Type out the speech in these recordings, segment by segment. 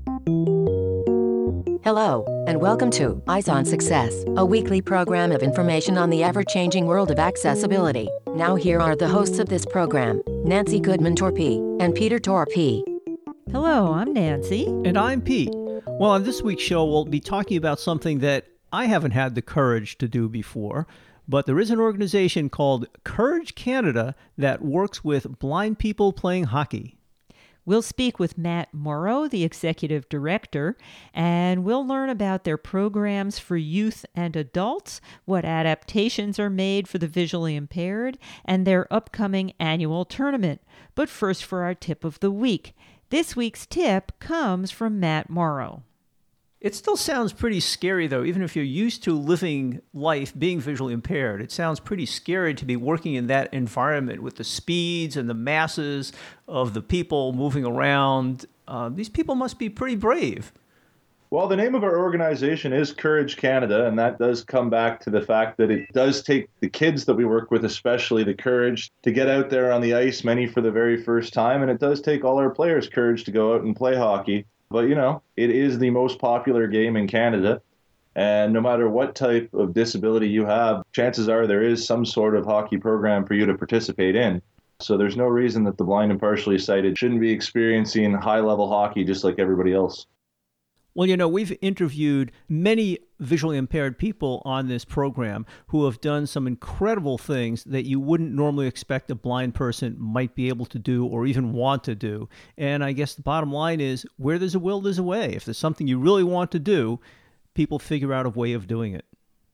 Hello, and welcome to Eyes on Success, a weekly program of information on the ever-changing world of accessibility. Now here are the hosts of this program, Nancy Goodman-Torpey and Peter Torpey. Hello, I'm Nancy. And I'm Pete. Well, on this week's show, we'll be talking about something that I haven't had the courage to do before, but there is an organization called Courage Canada that works with blind people playing hockey. We'll speak with Matt Morrow, the executive director, and we'll learn about their programs for youth and adults, what adaptations are made for the visually impaired, and their upcoming annual tournament. But first, for our tip of the week. This week's tip comes from Matt Morrow. It still sounds pretty scary, though, even if you're used to living life being visually impaired. It sounds pretty scary to be working in that environment with the speeds and the masses of the people moving around. These people must be pretty brave. Well, the name of our organization is Courage Canada, and that does come back to the fact that it does take the kids that we work with, especially the courage to get out there on the ice, many for the very first time, and it does take all our players courage to go out and play hockey. But, it is the most popular game in Canada, and no matter what type of disability you have, chances are there is some sort of hockey program for you to participate in. So there's no reason that the blind and partially sighted shouldn't be experiencing high-level hockey just like everybody else. Well, we've interviewed many visually impaired people on this program who have done some incredible things that you wouldn't normally expect a blind person might be able to do or even want to do. And I guess the bottom line is, where there's a will, there's a way. If there's something you really want to do, people figure out a way of doing it.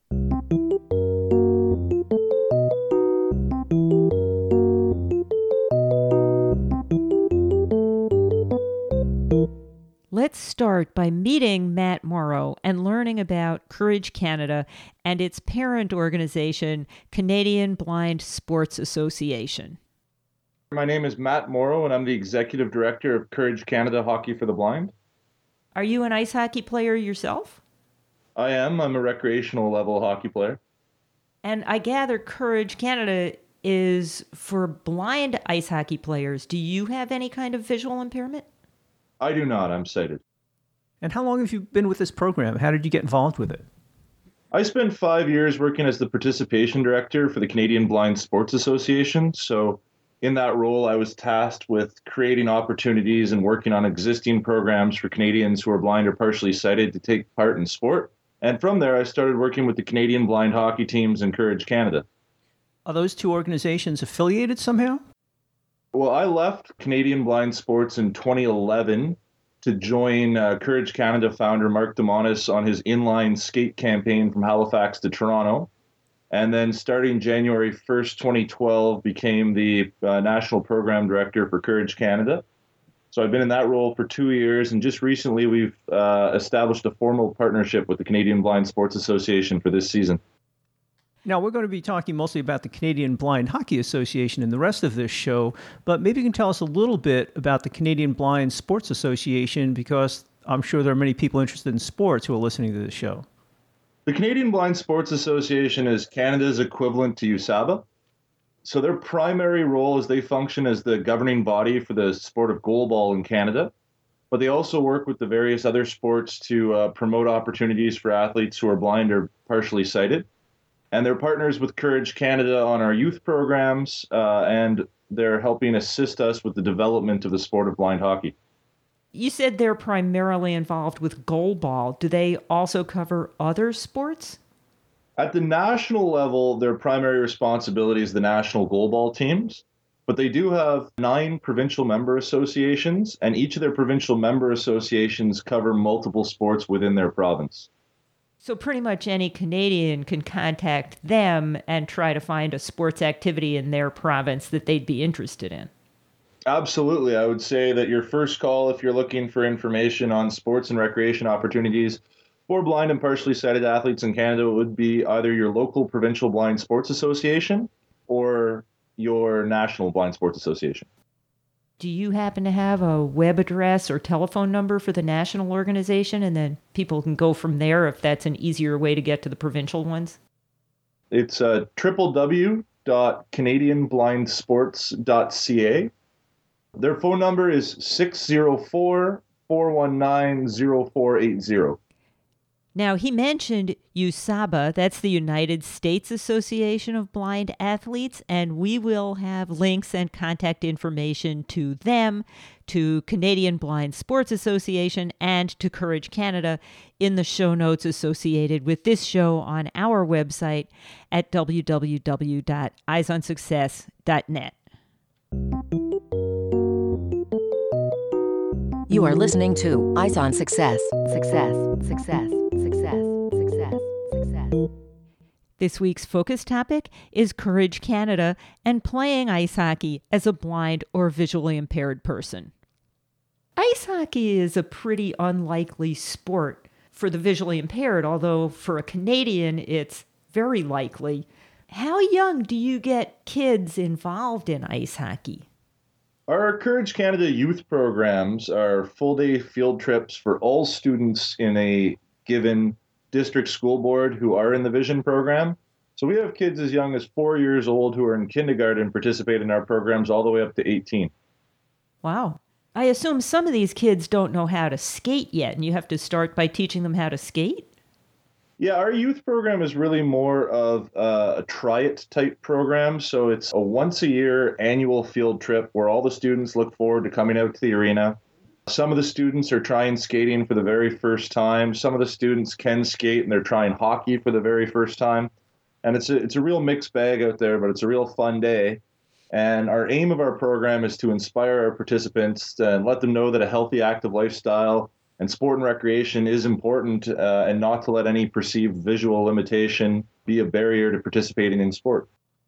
Let's start by meeting Matt Morrow and learning about Courage Canada and its parent organization, Canadian Blind Sports Association. My name is Matt Morrow, and I'm the executive director of Courage Canada Hockey for the Blind. Are you an ice hockey player yourself? I am. I'm a recreational level hockey player. And I gather Courage Canada is for blind ice hockey players. Do you have any kind of visual impairment? I do not. I'm sighted. And how long have you been with this program? How did you get involved with it? I spent 5 years working as the participation director for the Canadian Blind Sports Association. So in that role, I was tasked with creating opportunities and working on existing programs for Canadians who are blind or partially sighted to take part in sport. And from there, I started working with the Canadian blind hockey teams and Courage Canada. Are those two organizations affiliated somehow? Well, I left Canadian Blind Sports in 2011 to join Courage Canada founder Mark Demonis on his inline skate campaign from Halifax to Toronto. And then starting January 1st, 2012, became the national program director for Courage Canada. So I've been in that role for 2 years, and just recently we've established a formal partnership with the Canadian Blind Sports Association for this season. Now, we're going to be talking mostly about the Canadian Blind Hockey Association in the rest of this show, but maybe you can tell us a little bit about the Canadian Blind Sports Association, because I'm sure there are many people interested in sports who are listening to this show. The Canadian Blind Sports Association is Canada's equivalent to USABA. So their primary role is they function as the governing body for the sport of goalball in Canada, but they also work with the various other sports to promote opportunities for athletes who are blind or partially sighted. And they're partners with Courage Canada on our youth programs, and they're helping assist us with the development of the sport of blind hockey. You said they're primarily involved with goalball. Do they also cover other sports? At the national level, their primary responsibility is the national goalball teams, but they do have 9 provincial member associations, and each of their provincial member associations cover multiple sports within their province. So pretty much any Canadian can contact them and try to find a sports activity in their province that they'd be interested in. Absolutely. I would say that your first call, if you're looking for information on sports and recreation opportunities for blind and partially sighted athletes in Canada, would be either your local provincial blind sports association or your national blind sports association. Do you happen to have a web address or telephone number for the national organization, and then people can go from there if that's an easier way to get to the provincial ones? It's www.canadianblindsports.ca. Their phone number is 604 419-0480. Now, he mentioned USABA, that's the United States Association of Blind Athletes, and we will have links and contact information to them, to Canadian Blind Sports Association, and to Courage Canada in the show notes associated with this show on our website at www.eyesonsuccess.net. You are listening to Eyes on Success. Success, success, success, success, success. This week's focus topic is Courage Canada and playing ice hockey as a blind or visually impaired person. Ice hockey is a pretty unlikely sport for the visually impaired, although for a Canadian, it's very likely. How young do you get kids involved in ice hockey? Our Courage Canada youth programs are full-day field trips for all students in a given district school board who are in the Vision program. So we have kids as young as 4 years old who are in kindergarten participate in our programs all the way up to 18. Wow. I assume some of these kids don't know how to skate yet, and you have to start by teaching them how to skate? Yeah, our youth program is really more of a try-it type program. So it's a once-a-year annual field trip where all the students look forward to coming out to the arena. Some of the students are trying skating for the very first time. Some of the students can skate and they're trying hockey for the very first time. And it's a real mixed bag out there, but it's a real fun day. And our aim of our program is to inspire our participants and let them know that a healthy, active lifestyle and sport and recreation is important, and not to let any perceived visual limitation be a barrier to participating in sport.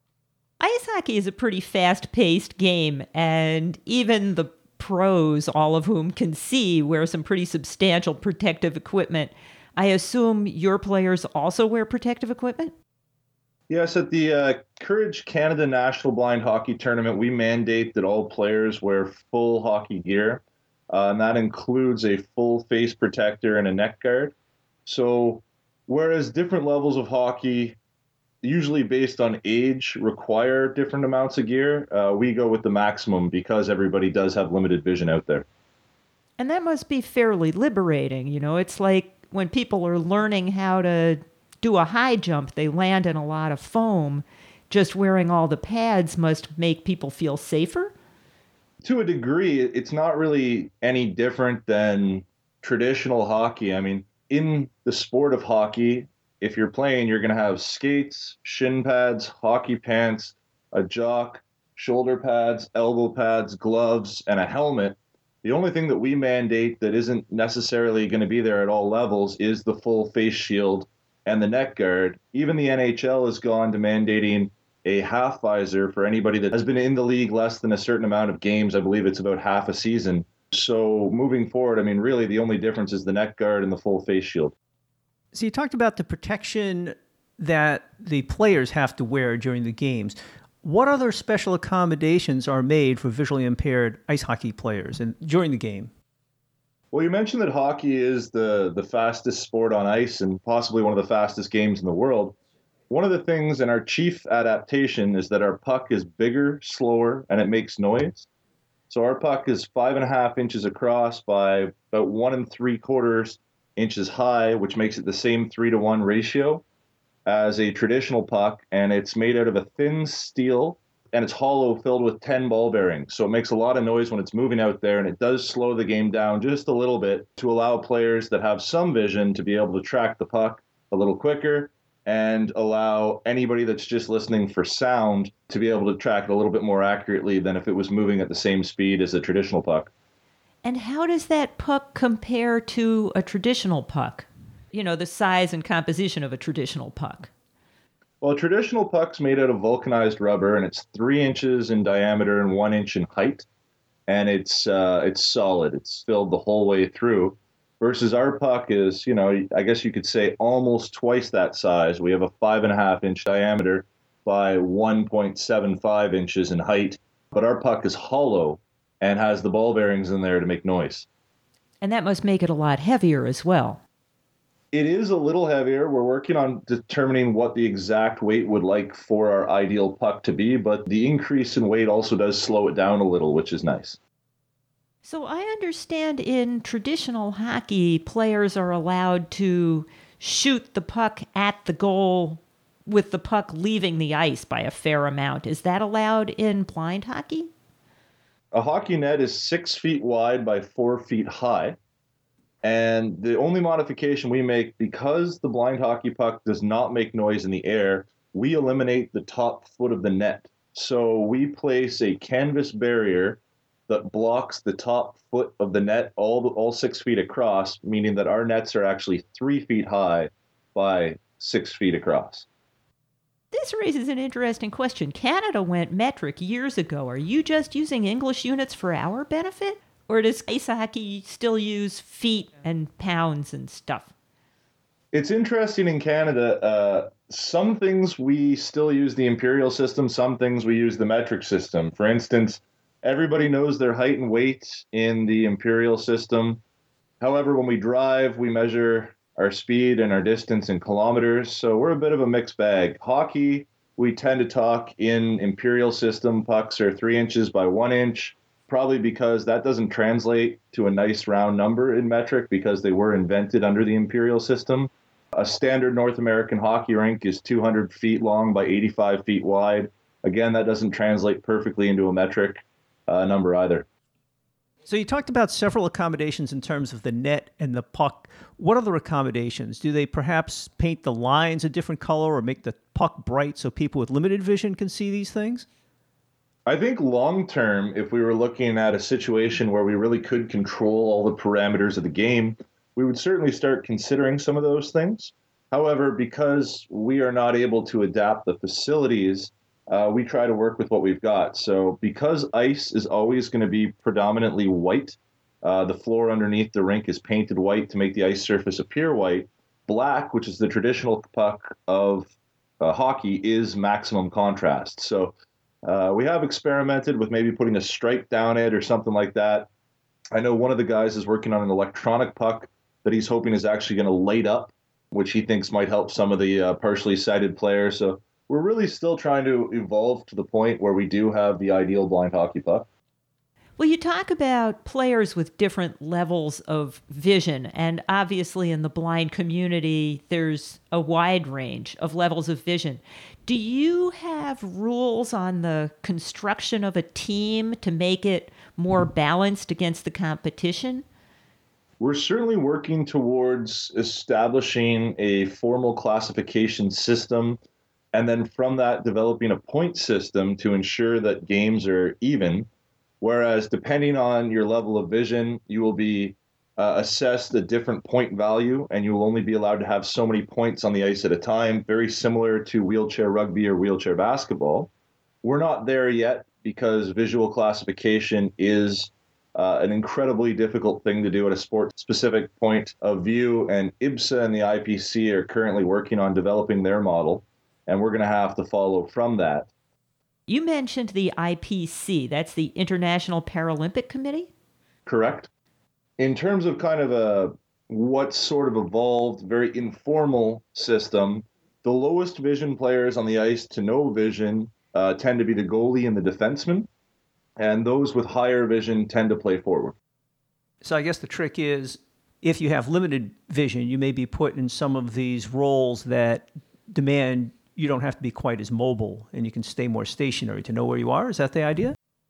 Ice hockey is a pretty fast-paced game, and even the pros, all of whom can see, wear some pretty substantial protective equipment. I assume your players also wear protective equipment? Yes, at the Courage Canada National Blind Hockey Tournament, we mandate that all players wear full hockey gear. And that includes a full face protector and a neck guard. So whereas different levels of hockey, usually based on age, require different amounts of gear, we go with the maximum because everybody does have limited vision out there. And that must be fairly liberating. You know, it's like when people are learning how to do a high jump, they land in a lot of foam. Just wearing all the pads must make people feel safer? To a degree, it's not really any different than traditional hockey. I mean, in the sport of hockey, if you're playing, you're going to have skates, shin pads, hockey pants, a jock, shoulder pads, elbow pads, gloves, and a helmet. The only thing that we mandate that isn't necessarily going to be there at all levels is the full face shield and the neck guard. Even the NHL has gone to mandating a half visor for anybody that has been in the league less than a certain amount of games. I believe it's about half a season. So moving forward, I mean, really the only difference is the neck guard and the full face shield. So you talked about the protection that the players have to wear during the games. What other special accommodations are made for visually impaired ice hockey players during the game? Well, you mentioned that hockey is the fastest sport on ice and possibly one of the fastest games in the world. One of the things in our chief adaptation is that our puck is bigger, slower, and it makes noise. So our puck is 5.5 inches across by about 1 3/4 inches high, which makes it the same 3-to-1 ratio as a traditional puck. And it's made out of a thin steel and it's hollow, filled with 10 ball bearings. So it makes a lot of noise when it's moving out there, and it does slow the game down just a little bit to allow players that have some vision to be able to track the puck a little quicker, and allow anybody that's just listening for sound to be able to track it a little bit more accurately than if it was moving at the same speed as a traditional puck. And how does that puck compare to a traditional puck? You know, the size and composition of a traditional puck. Well, a traditional puck's made out of vulcanized rubber, and it's 3 inches in diameter and 1 inch in height. And it's solid. It's filled the whole way through. Versus our puck is, I guess you could say almost twice that size. We have a 5.5 inch diameter by 1.75 inches in height, but our puck is hollow and has the ball bearings in there to make noise. And that must make it a lot heavier as well. It is a little heavier. We're working on determining what the exact weight would like for our ideal puck to be, but the increase in weight also does slow it down a little, which is nice. So I understand in traditional hockey, players are allowed to shoot the puck at the goal with the puck leaving the ice by a fair amount. Is that allowed in blind hockey? A hockey net is 6 feet wide by 4 feet high. And the only modification we make, because the blind hockey puck does not make noise in the air, we eliminate the top foot of the net. So we place a canvas barrier that blocks the top foot of the net all 6 feet across, meaning that our nets are actually 3 feet high by 6 feet across. This raises an interesting question. Canada went metric years ago. Are you just using English units for our benefit? Or does ice hockey still use feet and pounds and stuff? It's interesting in Canada. Some things we still use the imperial system, some things we use the metric system. For instance, everybody knows their height and weight in the imperial system. However, when we drive, we measure our speed and our distance in kilometers. So we're a bit of a mixed bag. Hockey, we tend to talk in imperial system. Pucks are 3 inches by 1 inch, probably because that doesn't translate to a nice round number in metric because they were invented under the imperial system. A standard North American hockey rink is 200 feet long by 85 feet wide. Again, that doesn't translate perfectly into a metric number either. So you talked about several accommodations in terms of the net and the puck. What other accommodations? Do they perhaps paint the lines a different color or make the puck bright so people with limited vision can see these things? I think long term, if we were looking at a situation where we really could control all the parameters of the game, we would certainly start considering some of those things. However, because we are not able to adapt the facilities, we try to work with what we've got. So because ice is always going to be predominantly white, the floor underneath the rink is painted white to make the ice surface appear white. Black, which is the traditional puck of hockey, is maximum contrast. So we have experimented with maybe putting a stripe down it or something like that. I know one of the guys is working on an electronic puck that he's hoping is actually going to light up, which he thinks might help some of the partially sighted players. So we're really still trying to evolve to the point where we do have the ideal blind hockey puck. Well, you talk about players with different levels of vision, and obviously in the blind community, there's a wide range of levels of vision. Do you have rules on the construction of a team to make it more balanced against the competition? We're certainly working towards establishing a formal classification system, and then from that, developing a point system to ensure that games are even. Whereas depending on your level of vision, you will be assessed a different point value, and you will only be allowed to have so many points on the ice at a time, very similar to wheelchair rugby or wheelchair basketball. We're not there yet because visual classification is an incredibly difficult thing to do at a sport-specific point of view, and IBSA and the IPC are currently working on developing their model, and we're going to have to follow from that. You mentioned the IPC. That's the International Paralympic Committee? Correct. In terms of kind of what sort of evolved, very informal system, the lowest vision players on the ice to no vision tend to be the goalie and the defenseman, and those with higher vision tend to play forward. So I guess the trick is, if you have limited vision, you may be put in some of these roles that demand you don't have to be quite as mobile and you can stay more stationary to know where you are. Is that the idea?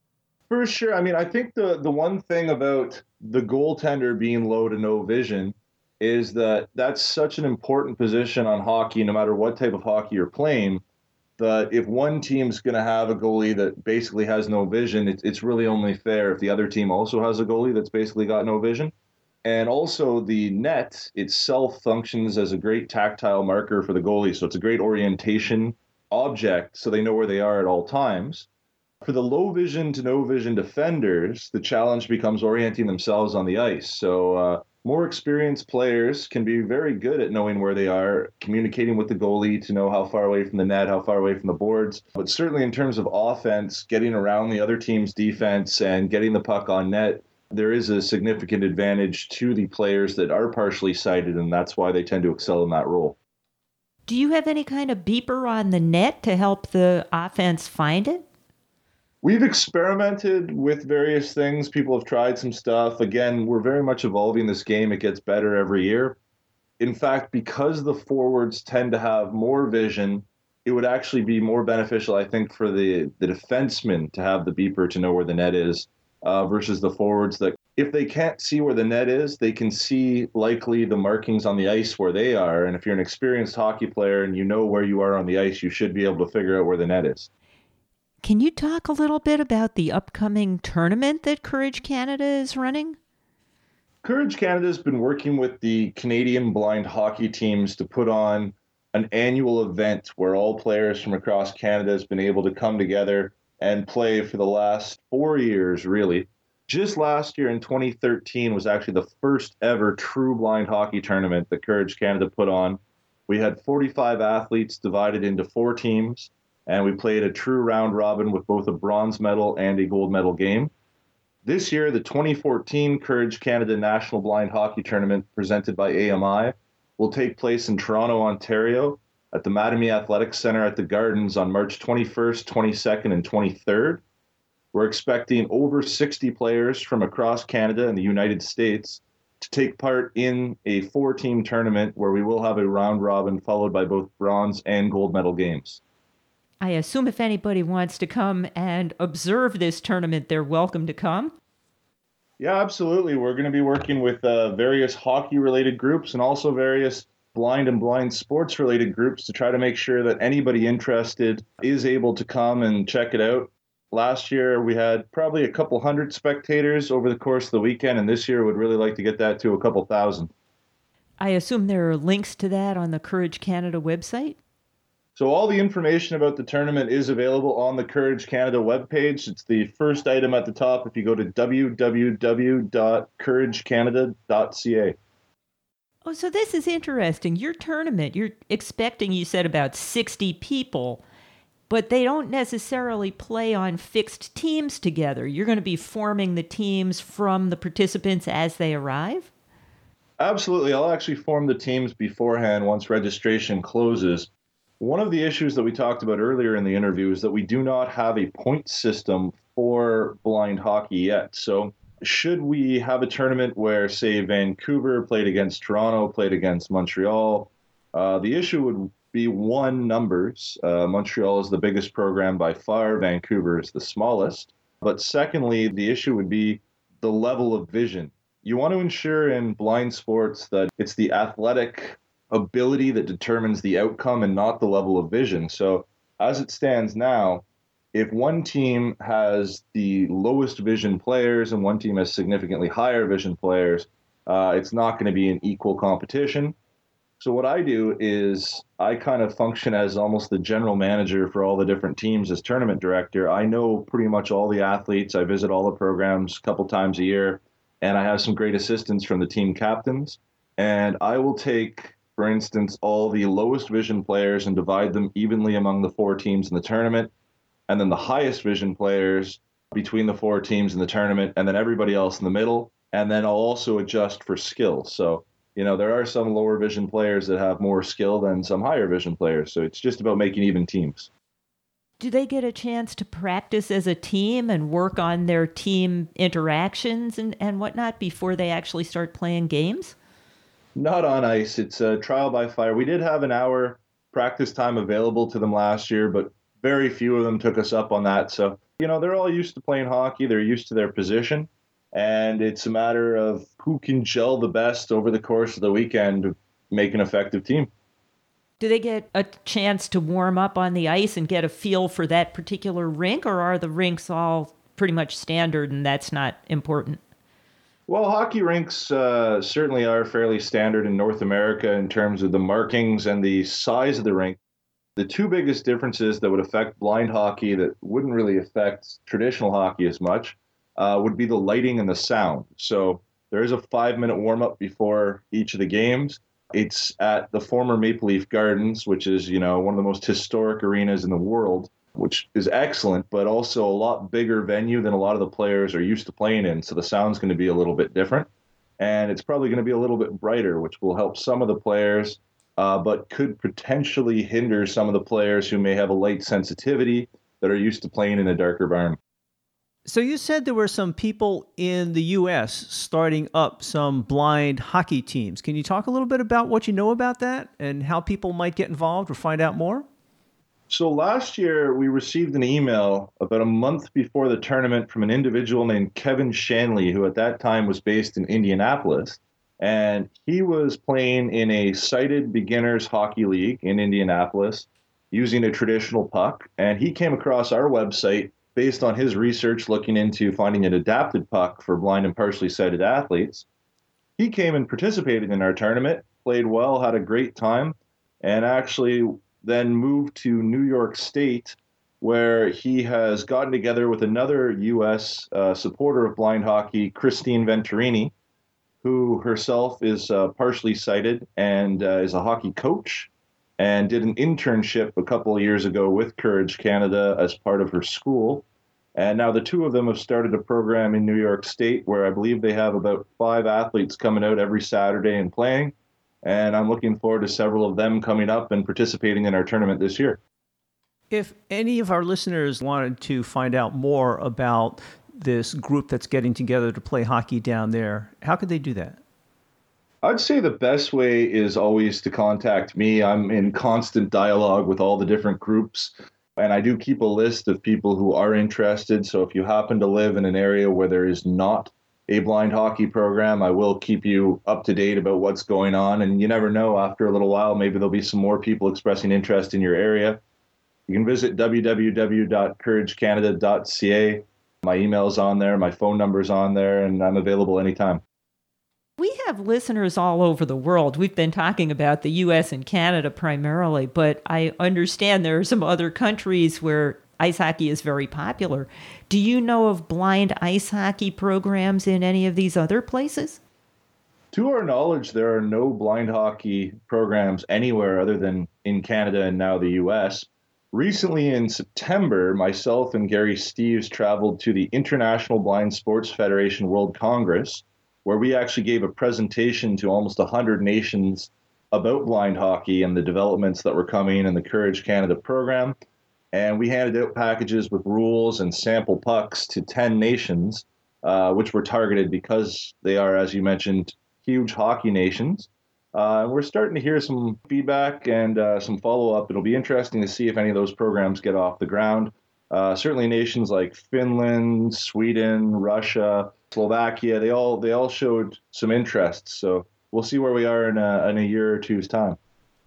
For sure. I mean, I think the one thing about the goaltender being low to no vision is that that's such an important position on hockey, no matter what type of hockey you're playing, that if one team's going to have a goalie that basically has no vision, it's really only fair if the other team also has a goalie that's basically got no vision. And also the net itself functions as a great tactile marker for the goalie. So it's a great orientation object so they know where they are at all times. For the low vision to no vision defenders, the challenge becomes orienting themselves on the ice. So more experienced players can be very good at knowing where they are, communicating with the goalie to know how far away from the net, how far away from the boards. But certainly in terms of offense, getting around the other team's defense and getting the puck on net, there is a significant advantage to the players that are partially sighted, and that's why they tend to excel in that role. Do you have any kind of beeper on the net to help the offense find it? We've experimented with various things. People have tried some stuff. Again, we're very much evolving this game. It gets better every year. In fact, because the forwards tend to have more vision, it would actually be more beneficial, I think, for the defenseman to have the beeper to know where the net is versus the forwards that if they can't see where the net is, they can see likely the markings on the ice where they are. And if you're an experienced hockey player and you know where you are on the ice, you should be able to figure out where the net is. Can you talk a little bit about the upcoming tournament that Courage Canada is running? Courage Canada has been working with the Canadian blind hockey teams to put on an annual event where all players from across Canada has been able to come together and play for the last 4 years, really. Just last year in 2013 was actually the first ever true blind hockey tournament that Courage Canada put on. We had 45 athletes divided into 4 teams, and we played a true round robin with both a bronze medal and a gold medal game. This year, the 2014 Courage Canada National Blind Hockey Tournament presented by AMI will take place in Toronto, Ontario at the Mattamy Athletics Centre at the Gardens on March 21st, 22nd, and 23rd. We're expecting over 60 players from across Canada and the United States to take part in a 4-team tournament where we will have a round robin followed by both bronze and gold medal games. I assume if anybody wants to come and observe this tournament, they're welcome to come. Yeah, absolutely. We're going to be working with various hockey-related groups and also various blind and blind sports-related groups to try to make sure that anybody interested is able to come and check it out. Last year, we had probably a couple hundred spectators over the course of the weekend, and this year would really like to get that to a couple thousand. I assume there are links to that on the Courage Canada website? So all the information about the tournament is available on the Courage Canada webpage. It's the first item at the top if you go to www.couragecanada.ca. Oh, so this is interesting. Your tournament, you're expecting, you said, about 60 people, but they don't necessarily play on fixed teams together. You're going to be forming the teams from the participants as they arrive? Absolutely. I'll actually form the teams beforehand once registration closes. One of the issues that we talked about earlier in the interview is that we do not have a point system for blind hockey yet. So should we have a tournament where, say, Vancouver played against Toronto, played against Montreal, the issue would be, one, numbers. Montreal is the biggest program by far. Vancouver is the smallest. But secondly, the issue would be the level of vision. You want to ensure in blind sports that it's the athletic ability that determines the outcome and not the level of vision. So as it stands now, if one team has the lowest vision players and one team has significantly higher vision players, it's not going to be an equal competition. So what I do is I kind of function as almost the general manager for all the different teams as tournament director. I know pretty much all the athletes. I visit all the programs a couple times a year, and I have some great assistance from the team captains. And I will take, for instance, all the lowest vision players and divide them evenly among the 4 teams in the tournament, and then the highest vision players between the 4 teams in the tournament, and then everybody else in the middle. And then I'll also adjust for skill. So, there are some lower vision players that have more skill than some higher vision players. So it's just about making even teams. Do they get a chance to practice as a team and work on their team interactions and whatnot before they actually start playing games? Not on ice. It's a trial by fire. We did have an hour practice time available to them last year, but very few of them took us up on that. So, they're all used to playing hockey. They're used to their position. And it's a matter of who can gel the best over the course of the weekend to make an effective team. Do they get a chance to warm up on the ice and get a feel for that particular rink, or are the rinks all pretty much standard and that's not important? Well, hockey rinks certainly are fairly standard in North America in terms of the markings and the size of the rink. The 2 biggest differences that would affect blind hockey that wouldn't really affect traditional hockey as much would be the lighting and the sound. So there is a 5-minute warm-up before each of the games. It's at the former Maple Leaf Gardens, which is, one of the most historic arenas in the world, which is excellent, but also a lot bigger venue than a lot of the players are used to playing in. So the sound's going to be a little bit different. And it's probably going to be a little bit brighter, which will help some of the players, but could potentially hinder some of the players who may have a light sensitivity that are used to playing in a darker environment. So you said there were some people in the U.S. starting up some blind hockey teams. Can you talk a little bit about what you know about that and how people might get involved or find out more? So last year, we received an email about a month before the tournament from an individual named Kevin Shanley, who at that time was based in Indianapolis. And he was playing in a sighted beginners hockey league in Indianapolis using a traditional puck. And he came across our website based on his research looking into finding an adapted puck for blind and partially sighted athletes. He came and participated in our tournament, played well, had a great time, and actually then moved to New York State, where he has gotten together with another U.S. Supporter of blind hockey, Christine Venturini, who herself is partially sighted and is a hockey coach and did an internship a couple of years ago with Courage Canada as part of her school. And now the two of them have started a program in New York State where I believe they have about 5 athletes coming out every Saturday and playing. And I'm looking forward to several of them coming up and participating in our tournament this year. If any of our listeners wanted to find out more about this group that's getting together to play hockey down there, how could they do that? I'd say the best way is always to contact me. I'm in constant dialogue with all the different groups, and I do keep a list of people who are interested. So if you happen to live in an area where there is not a blind hockey program, I will keep you up to date about what's going on. And you never know, after a little while, maybe there'll be some more people expressing interest in your area. You can visit www.couragecanada.ca. My email's on there, my phone number's on there, and I'm available anytime. We have listeners all over the world. We've been talking about the U.S. and Canada primarily, but I understand there are some other countries where ice hockey is very popular. Do you know of blind ice hockey programs in any of these other places? To our knowledge, there are no blind hockey programs anywhere other than in Canada and now the U.S. Recently in September, myself and Gary Steeves traveled to the International Blind Sports Federation World Congress, where we actually gave a presentation to almost 100 nations about blind hockey and the developments that were coming in the Courage Canada program. And we handed out packages with rules and sample pucks to 10 nations, which were targeted because they are, as you mentioned, huge hockey nations. We're starting to hear some feedback and some follow-up. It'll be interesting to see if any of those programs get off the ground. Certainly nations like Finland, Sweden, Russia, Slovakia, they all showed some interest. So we'll see where we are in a year or two's time.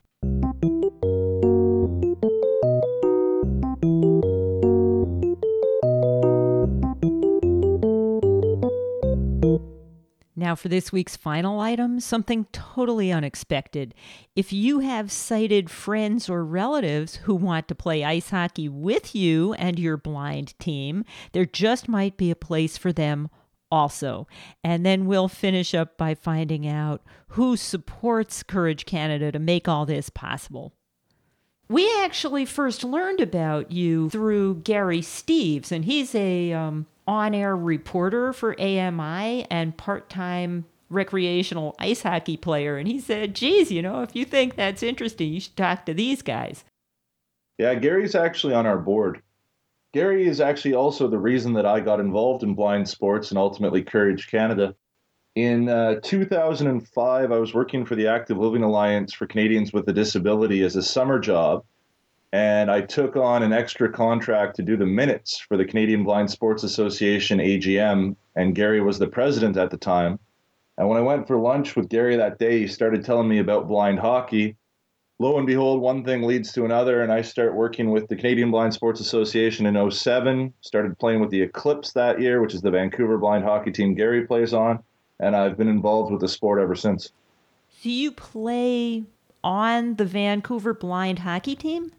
Now for this week's final item, something totally unexpected. If you have sighted friends or relatives who want to play ice hockey with you and your blind team, there just might be a place for them also. And then we'll finish up by finding out who supports Courage Canada to make all this possible. We actually first learned about you through Gary Steeves, and he's a on-air reporter for AMI and part-time recreational ice hockey player. And he said, geez, if you think that's interesting, you should talk to these guys. Yeah, Gary's actually on our board. Gary is actually also the reason that I got involved in blind sports and ultimately Courage Canada. In 2005, I was working for the Active Living Alliance for Canadians with a Disability as a summer job. And I took on an extra contract to do the minutes for the Canadian Blind Sports Association, AGM, and Gary was the president at the time. And when I went for lunch with Gary that day, he started telling me about blind hockey. Lo and behold, one thing leads to another, and I start working with the Canadian Blind Sports Association in 2007, started playing with the Eclipse that year, which is the Vancouver blind hockey team Gary plays on, and I've been involved with the sport ever since. So you play on the Vancouver blind hockey team?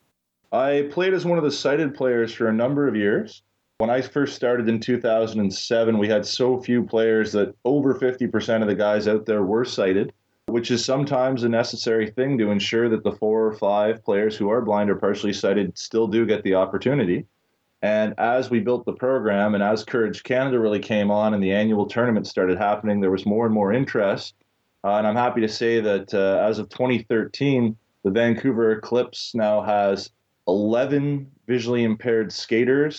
I played as one of the sighted players for a number of years. When I first started in 2007, we had so few players that over 50% of the guys out there were sighted, which is sometimes a necessary thing to ensure that the 4 or 5 players who are blind or partially sighted still do get the opportunity. And as we built the program and as Courage Canada really came on and the annual tournament started happening, there was more and more interest. And I'm happy to say that as of 2013, the Vancouver Eclipse now has 11 visually impaired skaters,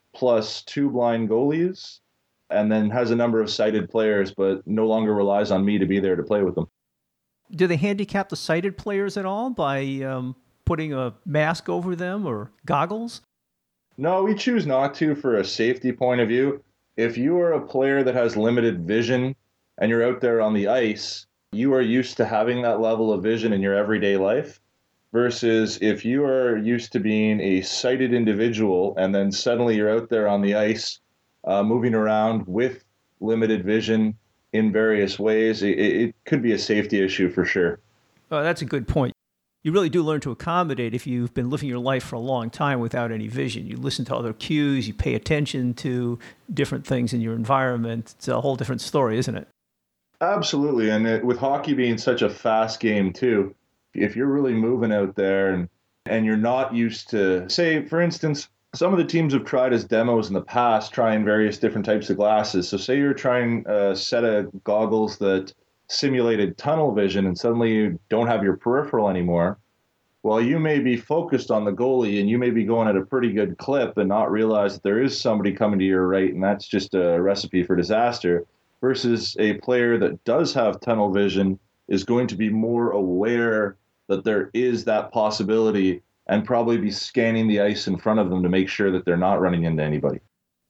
plus 2 blind goalies, and then has a number of sighted players, but no longer relies on me to be there to play with them. Do they handicap the sighted players at all by putting a mask over them or goggles? No, we choose not to for a safety point of view. If you are a player that has limited vision and you're out there on the ice, you are used to having that level of vision in your everyday life, versus if you are used to being a sighted individual and then suddenly you're out there on the ice moving around with limited vision in various ways, it could be a safety issue for sure. Oh, that's a good point. You really do learn to accommodate if you've been living your life for a long time without any vision. You listen to other cues, you pay attention to different things in your environment. It's a whole different story, isn't it? Absolutely. And with hockey being such a fast game too, if you're really moving out there and you're not used to, say, for instance, some of the teams have tried as demos in the past, trying various different types of glasses. So say you're trying a set of goggles that simulated tunnel vision and suddenly you don't have your peripheral anymore. Well, you may be focused on the goalie and you may be going at a pretty good clip and not realize that there is somebody coming to your right, and that's just a recipe for disaster. Versus a player that does have tunnel vision is going to be more aware that there is that possibility and probably be scanning the ice in front of them to make sure that they're not running into anybody.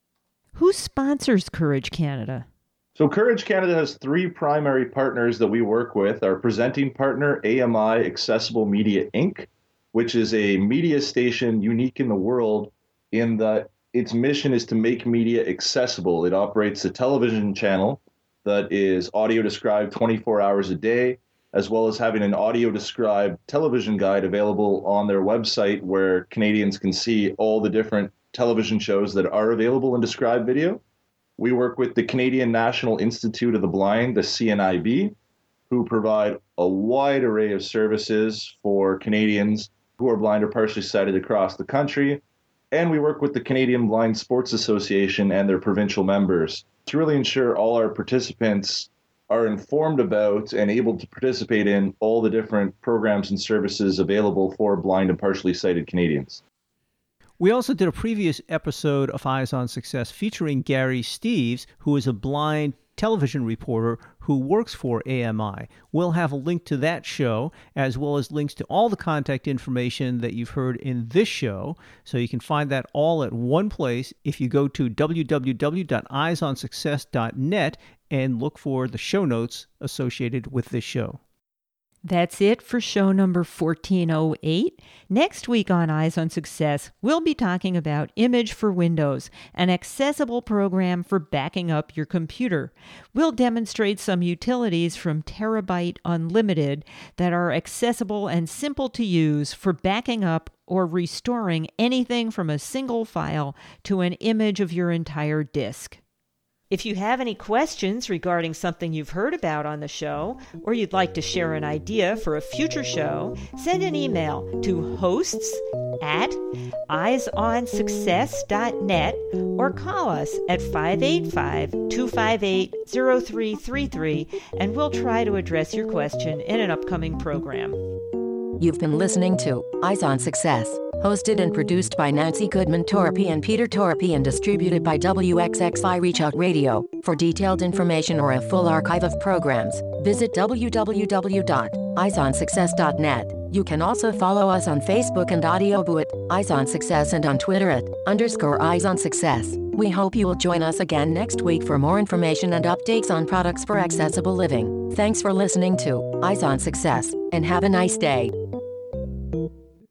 Who sponsors Courage Canada? So Courage Canada has 3 primary partners that we work with. Our presenting partner, AMI Accessible Media Inc., which is a media station unique in the world in that its mission is to make media accessible. It operates a television channel that is audio described 24 hours a day, as well as having an audio described television guide available on their website where Canadians can see all the different television shows that are available in described video. We work with the Canadian National Institute of the Blind, the CNIB, who provide a wide array of services for Canadians who are blind or partially sighted across the country. And we work with the Canadian Blind Sports Association and their provincial members to really ensure all our participants are informed about and able to participate in all the different programs and services available for blind and partially sighted Canadians. We also did a previous episode of Eyes on Success featuring Gary Steeves, who is a blind television reporter who works for AMI. We'll have a link to that show, as well as links to all the contact information that you've heard in this show. So you can find that all at one place if you go to www.eyesonsuccess.net and look for the show notes associated with this show. That's it for show number 1408. Next week on Eyes on Success, we'll be talking about Image for Windows, an accessible program for backing up your computer. We'll demonstrate some utilities from Terabyte Unlimited that are accessible and simple to use for backing up or restoring anything from a single file to an image of your entire disk. If you have any questions regarding something you've heard about on the show, or you'd like to share an idea for a future show, send an email to hosts@eyesonsuccess.net or call us at 585-258-0333, and we'll try to address your question in an upcoming program. You've been listening to Eyes on Success, hosted and produced by Nancy Goodman Torpy and Peter Torpy and distributed by WXXI Reach Out Radio. For detailed information or a full archive of programs, visit www.eyesonsuccess.net. You can also follow us on Facebook and Audioboo at Eyes on Success and on Twitter at _Eyes on Success. We hope you will join us again next week for more information and updates on products for accessible living. Thanks for listening to Eyes on Success, and have a nice day.